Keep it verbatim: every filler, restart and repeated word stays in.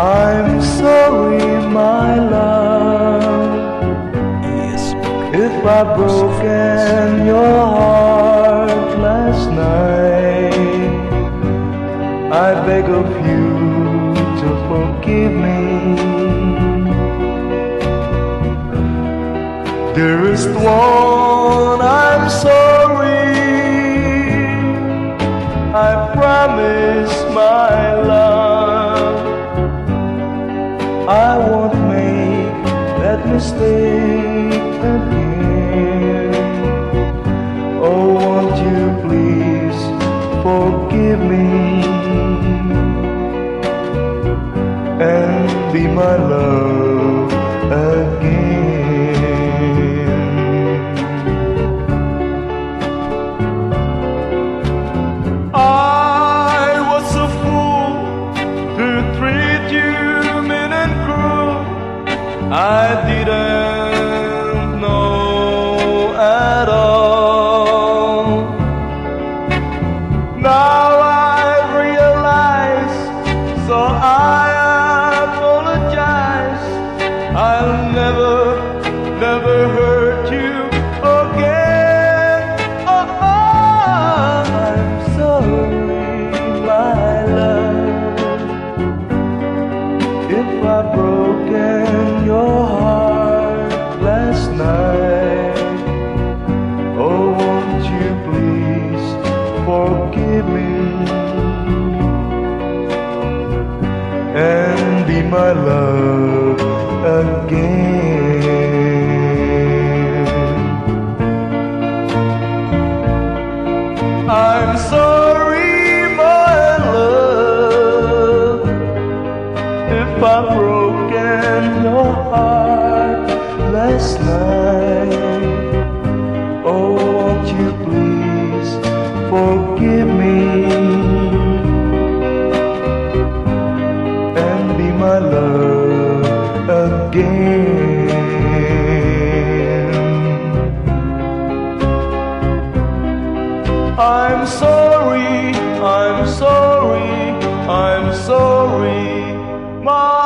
I'm sorry, my love, Yes, if I've broken your heart last night. I beg of you to forgive me. Dearest one, I'm sorry. I promise, my love, I won't make that mistake again. Oh, won't you please forgive me and be my love again. I was a fool to treat you mean and cruel. I didn't know at all. Now I realize, so I apologize. I'll never, never hurt you again. Oh, oh, I'm sorry, my love, if I've broken your heart last night. Oh, won't you please forgive me and be my love again. I'm sorry, my love, if I've broken your heart last night. Oh, won't you please forgive me and be my love again. I'm sorry, I'm sorry, I'm sorry, my